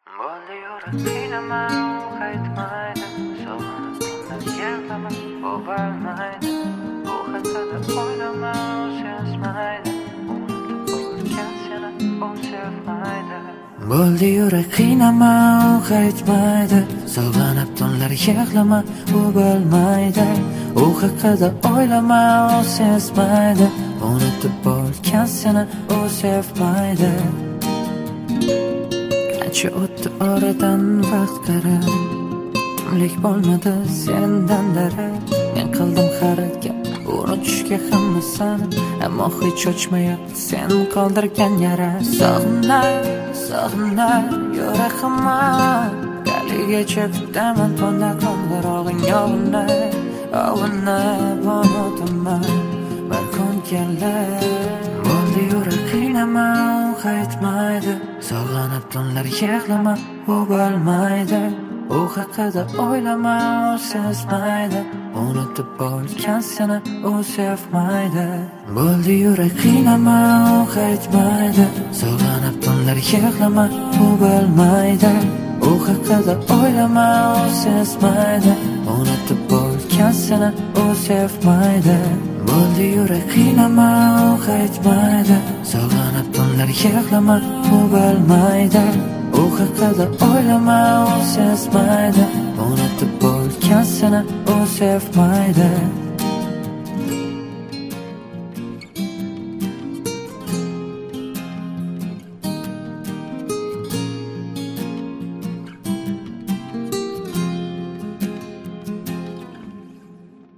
Bo'ldi yurak qiynama, u qaytmaydi. Sog'inib tunlar yig'lama, u bilmaydi. Bu haqida o'ylama, u sezmaydi. Unutib o'tgan seni u sevmaydi. Bo'ldi yurak qiynama, u qaytmaydi. Sog'inib tunlar yig'lama, u bilmaydi. U haqida o'ylama, u sezmaydi. Unutib o'tgan seni u sevmaydi. Qancha o'tdi oradan vaqt qarab, umlik bo'lmadi sendan darak. Men qildim harakat unutishga hammasini, ammo hech ochmayapti sen qoldirgan yara. Sog'inar yuragimni, haligacha kutaman tunda qo'ng'irog'ing ovunib unutaman bir kun kelar. Bo'ldi yurak qiynama, u qaytmaydi. Sog'inib tunlar yig'lama, u bilmaydi. U haqida o'ylama, u sezmaydi. Unutib o'tgan seni u sevmaydi. Bo'ldi yurak qiynama, u qaytmaydi. Sog'inib tunlar yig'lama, u bilmaydi. U haqida o'ylama, u sezmaydi. Unutib o'tgan seni u sevmaydi. Bo'ldi yurak qiynama, u qaytmaydi. Sog'inib tunlar yig'lama, u bilmaydi. U haqida o'ylama, u sezmaydi. Unutib o'tgan seni u sevmaydi.